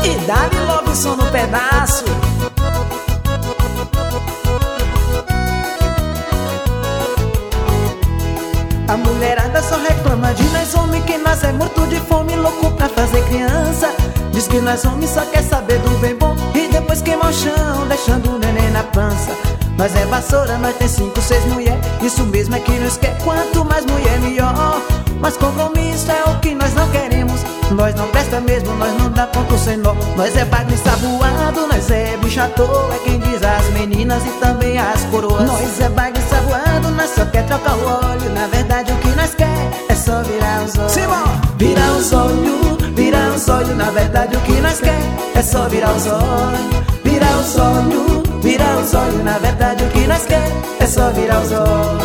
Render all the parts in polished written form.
E dá-lhe logo o som no pedaço. A mulherada só reclama de nós homens, que nós é morto de fome, louco pra fazer criança. Diz que nós homens só quer saber do bem bom e depois queima o chão, deixando o neném na pança. Nós é vassoura, nós tem 5, 6 mulher, isso mesmo é que nós quer, quanto mais mulher melhor. Mas compromisso é o que nós não queremos, nós não presta mesmo, nós não dá ponto sem nó. Nós é bagulho ensaboado, nós é bicho à toa, é quem diz as meninas e também as coroas. Nós é bagulho ensaboado, nós só quer trocar o óleo, na verdade o que nós quer é só virar os olhos. Virar os olhos, virar os olhos, na verdade o que nós quer é só virar os olhos. Virar os olhos, virar os olhos, na verdade o que nós quer é só virar os olhos.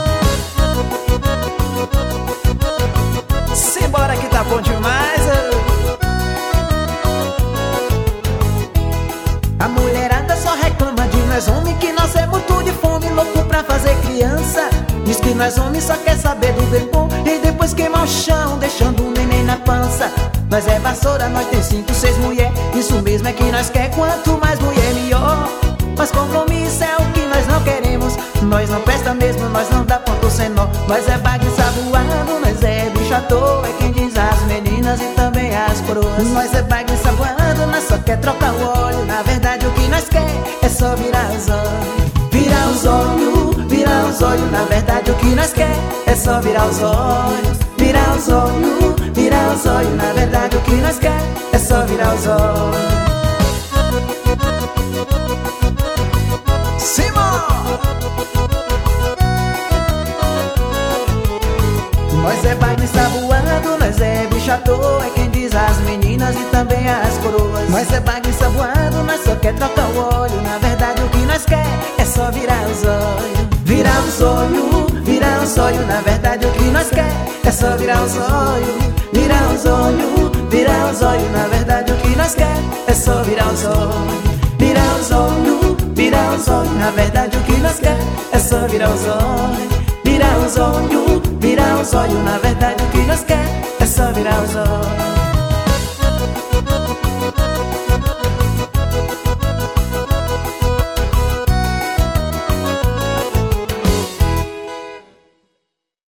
Simbora que tá bom demais. A mulherada só reclama de nós homens, que nós é morto de fome, louco pra fazer criança. Diz que nós homens só quer saber do bem bom e depois queima o chão, deixando o neném na pança. Nós é vassoura, nós tem 5, 6 mulher, isso mesmo é que nós quer, quanto mais mulher melhor. Mas compromisso é o que nós não queremos, nós não presta mesmo, nós não dá ponto sem nó. Nós é bagulho ensaboado, nós é bicho à toa, é quem diz as meninas e também as coroas. Nós é bagulho ensaboado, nós só quer trocar o óleo, na verdade o que nós quer é só virar os olhos. Virar os olhos, virar os olhos, na verdade o que nós quer é só virar os olhos. Virar os olhos, virar os olhos, na verdade o que nós quer é só virar os olhos. Nós é bagulho ensaboado, nós é bicho à toa, é quem diz as meninas e também as coroas. Nós é bagulho ensaboado, nós só quer trocar o óleo, na verdade o que nós quer é só virar os olhos. Virar os olhos, virar os olhos, na verdade o que nós quer é só virar os olhos. Virar os olhos, virar os olhos, na verdade o que nós quer é só virar os olhos. Virar os olhos, virar os olhos, na verdade o que nós quer é só virar os olhos. Virar os olhos, virar os olhos, na verdade o que nós quer é só virar os olhos.